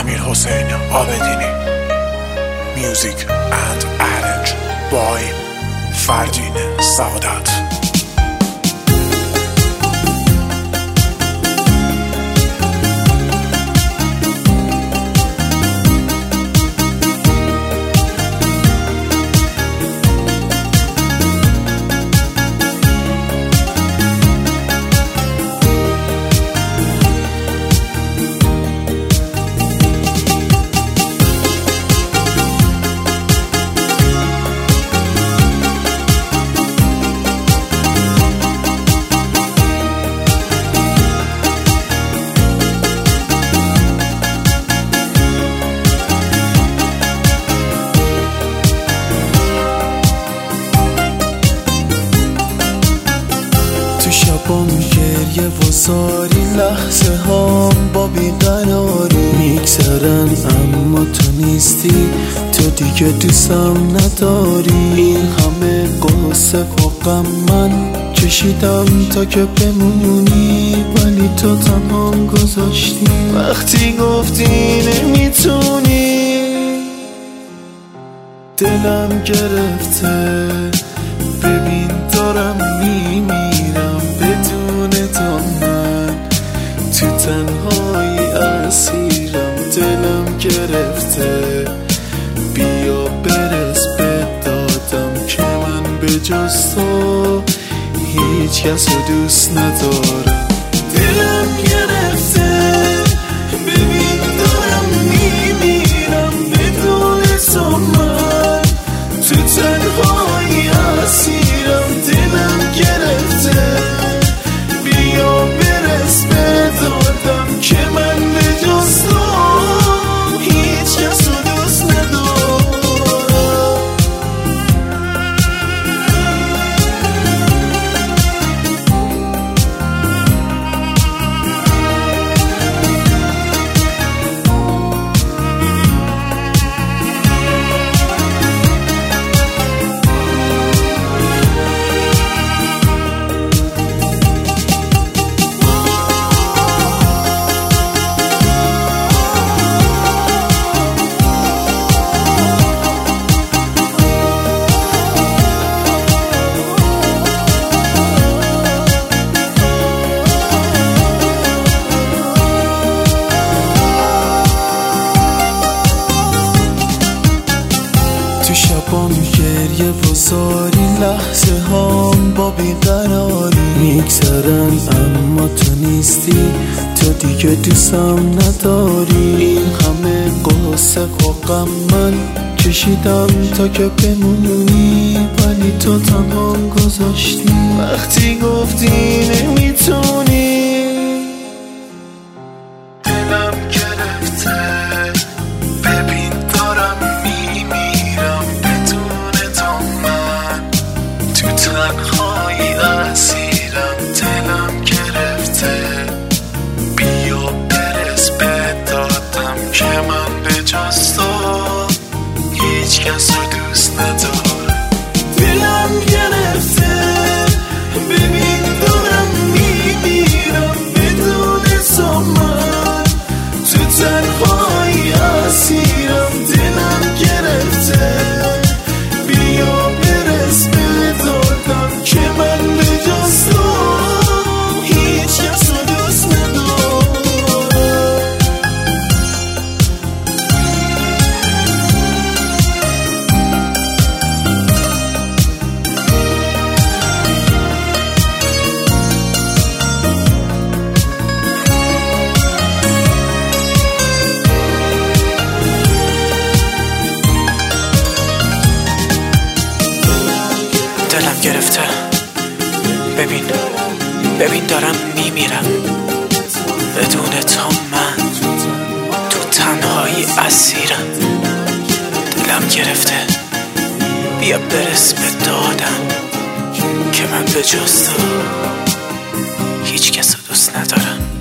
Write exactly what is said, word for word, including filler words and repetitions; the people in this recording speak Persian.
Amirhossein Abedini. Music and arrange by Fardin Saodat. شبام گریه و ساری لحظه هام با بیقراری میگذرن اما تو نیستی، تو دیگه دوستم نداری. این همه قصه و غم من کشیدم تا که بمونی، ولی تو تنهام گذاشتی وقتی گفتی نمیتونی. دلم گرفته ببین دارم میمیرم بدون تو، من تو تنهایی اسیرم. دلم گرفته بیا برس به دادم که من به جز تو هیچ کس رو دوست ندارم. دلم گرفته ببین دارم میمیرم بدون تو، من تو تنهایی اسیرم. دلم گرفته بیا برس به دادم که من به جز تو هیچ کس رو دوست ندارم. تو شبام گریه و زاری لحظه هام با بیقراری میگذرن اما تو نیستی، تو دیگه دوستم نداری. این همه قصه و غم من کشیدم تا که بمونی، ولی تو تنهام گذاشتی وقتی گفتی نمیتونی. دلم گرفته ببین دارم میمیرم بدون تو، من تو تنهایی اسیرم. دلم گرفته بیا برس به دادم که من به جز تو هیچ کس رو دوست ندارم. دلم گرفته ببین دارم میمیرم بدون تو، من تو تنهایی اسیرم. دلم گرفته بیا برس به دادم که من به جز تو هیچ کس رو دوست ندارم. دلم گرفته ببین ببین دارم میمیرم بدون تو، من تو تنهایی اسیرم. دلم گرفته بیا برس به دادم که من به جز تو هیچ کس رو دوست ندارم.